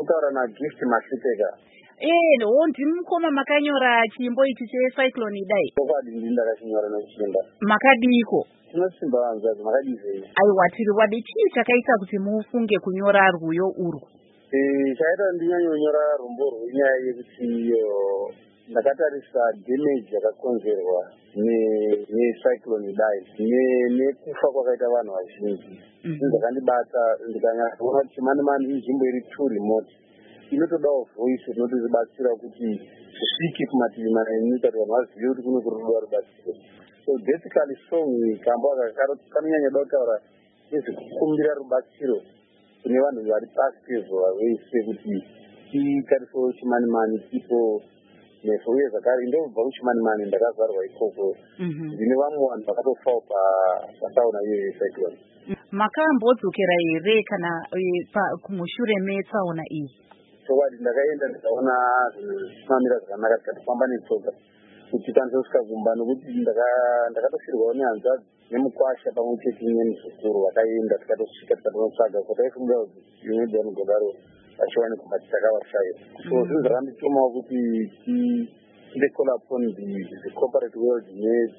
kutaura naGift Masiteka. Ndimukoma makanyora chimbo ichi cheCyclone Idai. Chokwadi ndakachinyorera nekuchenda. Makadiko. Tinosimba vanzazi makadizei. Aiwa tiri wadi chii chakaita kuti mufunge kunyora rwiyo urwu? Chaita ndinyanye kunyora rumbo rwenyaya yekuti ndakatarisa damage yakakonzerwa neCyclone Idai nekufa kwakaita vanhu vazhinji. Zvakandibata ndikanyaona kuti mani inzvimbo iri too remote. Inotodawo voice inotibatsira kuti zvisvike kumativi mana enyika kuti vanhu vazive kuti kune kurudiwa rubatsiro. So basically song kamba kanonyanya da kutaura nezvekukumbira rubatsiro kune vanhu vari pasi pezuva vese kuti tikarisewo chimanimani tipo neso uye zvakare ndobva kuchimanimani ndakazvarwa ikoko ndine vamwe vanhu vakatofawo patsaona iyo yeCyclone. Makambodzokera here kana kumushure metsaona iyi? Chokwadi ndakaenda ndikaona zvinamira zvakanaka tikatofamba netsoka kuti tikwanise kusvika kumba nokuti ndakatosvirwawo nehanzvadzi nemukwasha pamwe chete nemuzukuru vakaenda tikatosvika tikatonotsvaga kuti taifungira kuti imwe dzaanogodaro vachiwane kumba titakavashaya. So zvinhu zvakanditomawo kuti tinde call upon the corporate world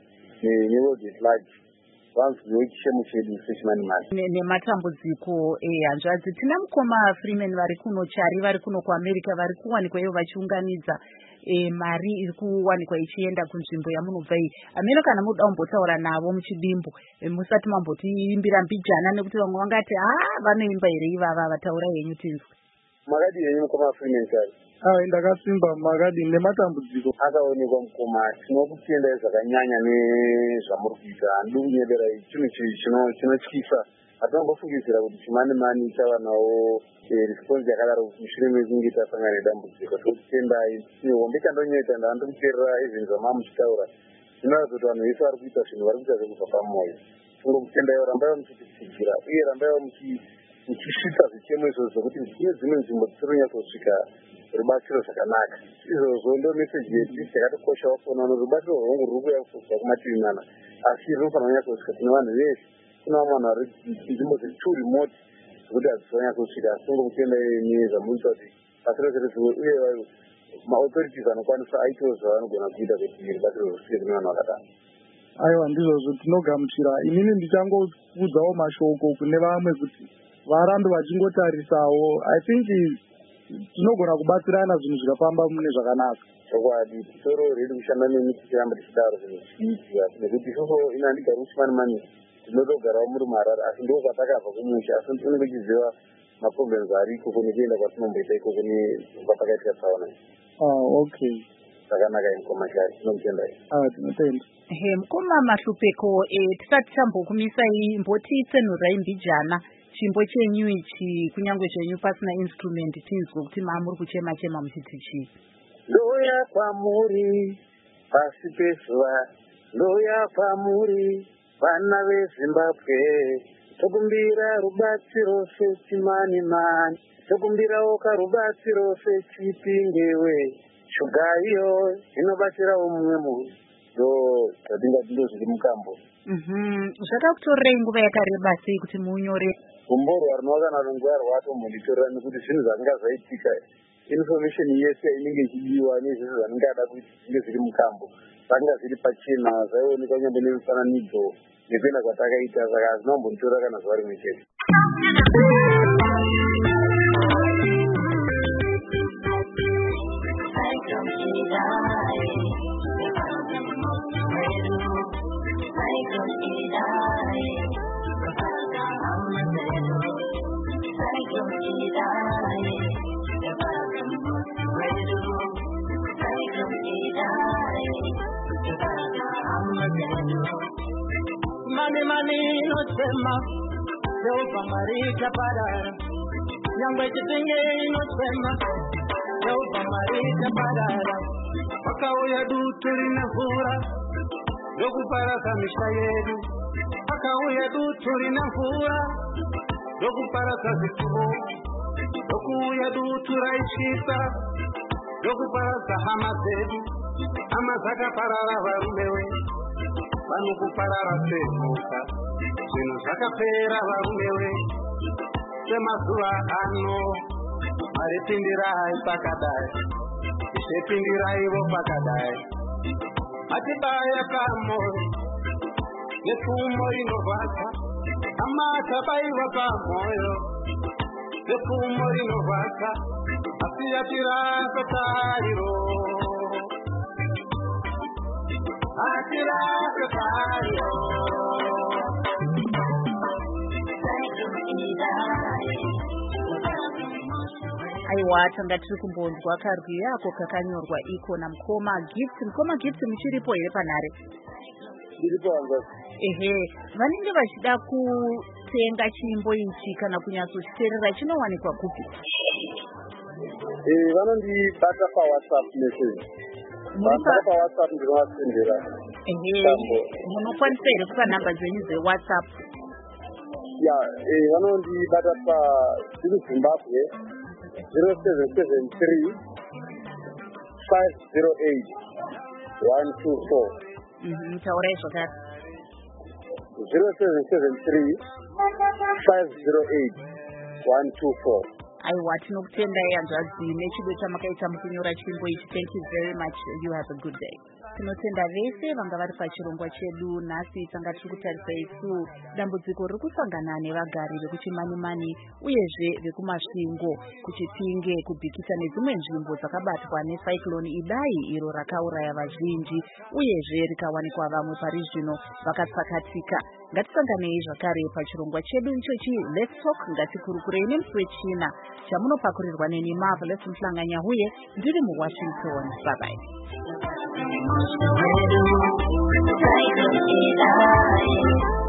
neworld at large vanziwe chishemo chedu sechimanimani nematambudziko ehanzvadzi. Tina mukoma Freeman vari kuno Chari, vari kuno kuAmerica, vari kuwanikwa iyo vachiunganidza mari iri kuwanikwa ichienda kunzvimbo yamunobva iyi. Ameno kana muda kumbotaura navo muchidimbu musati mambotiimbira mbijana nekuti vamwe vangati vanoimba here ivava, vataura henyu tinzwe. Makadi henyu mukoma Freeman Chari? Ndakasimba makadi nematambudziko akaonekwa mukoma. Tinokutendai zvakanyanya nezvamuri kuita. Handidi kunyebera chinhu chinotyisa. Hatinambofungidzira kuti chimanimani chava nawo response yakadaro mushure mekunge tasangana nedambudziko. Tokutendai. Hombe chandonyoita ndandikuteerera ezvinhu zvamamuchitaura. Zvinoratidza kuti vanhu vese vari kuita zvinhu vari kuita zvekubva pamwoyo. Tongokutendaiwo, rambaiwo muchititsigira uye rambaiwo muchisvitsa zvichemo izvozvo zvokuti kune dzimwe nzvimbo dzisiri kunyatsosvika rubatsiro zvakanaka. Izvozvo ndo meseji yedu yakatokoshawo kuona kuti rubatsiro rwangu ruri kuuya kubva kumativi mana asi rinofanira kunyatsosvika kune vanhu vese. Kuna vamwe vanhu vari nzvimbo dziri too remote zvokuti hadzisonyatsosvika. Asi tongokutendai nezvamunoita kuti basa rese riziwe uye maauthorities anokwanisa aitewo zvavanogona kuita kuti rubatsiro rusvike kune vanhu vakadaro. Aiwa ndizvozvo tinogamuchira. Inini ndichangoudzawo mashoko kune vamwe kuti varambe vachingotarisawo. I think tinogona kubatsirana zvinhu zvikafamba mune zvakanaka. Chokwadi toro redu kushanda nemi tichiramba tichidaro zvinhu zvichiitika nekuti isusu ina handigari kuchimanimani tinotogarawo muri muHarare asi ndo kwatakabva kumusha asi tinenge tichiziva maproblems ariko kunekuenda kwatinomboita ikoko nepakaitika tsaona. Okay. Zvakanaka mukoma Chari, tinokutendai. Tinotenda. Mukoma Mahlupeko, tisati tambokumisai mbotitsenurai mbijana chimbo chenyu ichi kunyange zvenyu pasina instrument tinzwe kuti muri kuchema muchiti chii? Ndoya kwamuri pasi pezuva, ndoya kwamuri vana veZimbabwe, tokumbira rubatsiro sechimanimani, tokumbirawo karubatsiro seChipingewe, shuga iyo inobatsirawo mumwe munhu. Ndo zvatingati ndo zviri mukambo. Zvakakutorerei nguva yakareba sei kuti munyore? Gomborwa rinova nguva rwatomhonditorera nekuti zvinhu zvanga zvaitika information yese inenge ichidiwa nezvinhu zvanenge ada kuti zvinge zviri mukambo zvanga zviri pachena zvaionekwa nyambo nemufananidzo nekuenda kwatakaita saka hazvinambonditorera kana zuva rimwe chete. Mani inochema Jehova marika parara nyangwe chitenge inochema Jehova marika parara pakauya dutu rine mvura ndokuparasa misha yedu pakauya dutu rine mvura ndokuparasa zvituvo ndokuuya dutu raisvisa ndokuparasa hama dzedu hama dzakaparara varumewe vanokuparara semhuka zvinhu zvakapera varumewe semazuva ano Maripindirai pakadai, ishepindirai wo pakadai. Atibaya kamoi, yefumo inovaka, amata baiwa pamoyo. Yefumo inovaka, asiyatira katariro. Atira katariro. Aiwa tanga tiri kumbonzwa karwi yako kakanyorwa iko na Mukoma Gift muchiripo here panhare? Ndiripo hanza. Ehe, vanenge vachida kutenga chimbo ichi kana kunyatsositerera chinowanikwa kupi? Vanondibata paWhatsApp message. Bata paWhatsApp ndinovasendera. Ehe, munokwanisa here kupa nhamba dzenyu dzeWhatsApp? Ya, vanondibata paZimbabwe 0773 508 124. Taurai zvakare. 0773 508 124. Aiwa tinokutendai hanzvadzi nechido chamakaita mukunyora chimbo ichi. Thank you very much. You have a good day. Tinotenda vese vanga vari pachirongwa chedu. Nhasi tanga tiri kutarisa isu dambudziko riri kusangana nevagari vekuchimanimani uyezve vekumasvingo kuchipinge kubhikisa nedzimwe nzvimbo dzakabatwa necyclone Idai iro rakauraya vazhinji uyezve rikawanikwa vamwe pari zvino vakatsakatika. Ngatisanganei zvakare pachirongwa chedu ichochi Let's Talk. Ngatikurukurei nemusi wechina chamunopakurirwa neni Marvelous Mhlanganya huye ndiri muWashington. Bye bye.